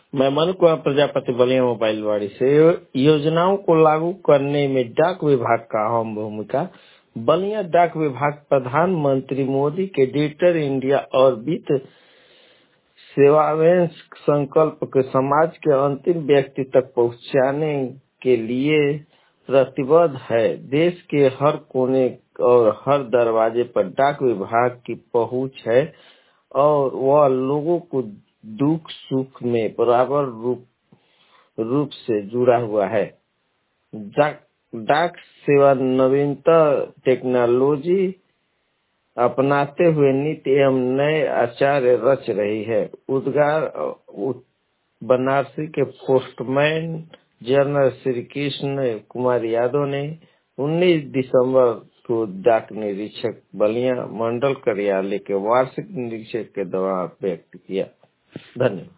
मैं मनु कुमार प्रजापति बलिया मोबाइल वाड़ी से। योजनाओं को लागू करने में डाक विभाग का अहम भूमिका। बलिया डाक विभाग प्रधानमंत्री मोदी के डिजिटल इंडिया और वित्त सेवावेश संकल्प के समाज के अंतिम व्यक्ति तक पहुंचाने के लिए प्रतिबद्ध है। देश के हर कोने और हर दरवाजे पर डाक विभाग की पहुंच है और वह लोगों को दुख सुख में बराबर रूप से जुड़ा हुआ है। डाक सेवा नवीनतम टेक्नोलॉजी अपनाते हुए नीति एवं नए आचार्य रच रही है। उद्गार बनारसी के पोस्टमैन जनरल श्री कृष्ण कुमार यादव ने 19 दिसंबर को डाक निरीक्षक बलिया मंडल कार्यालय के वार्षिक निरीक्षण के दौरान व्यक्त किया। धन्यवाद।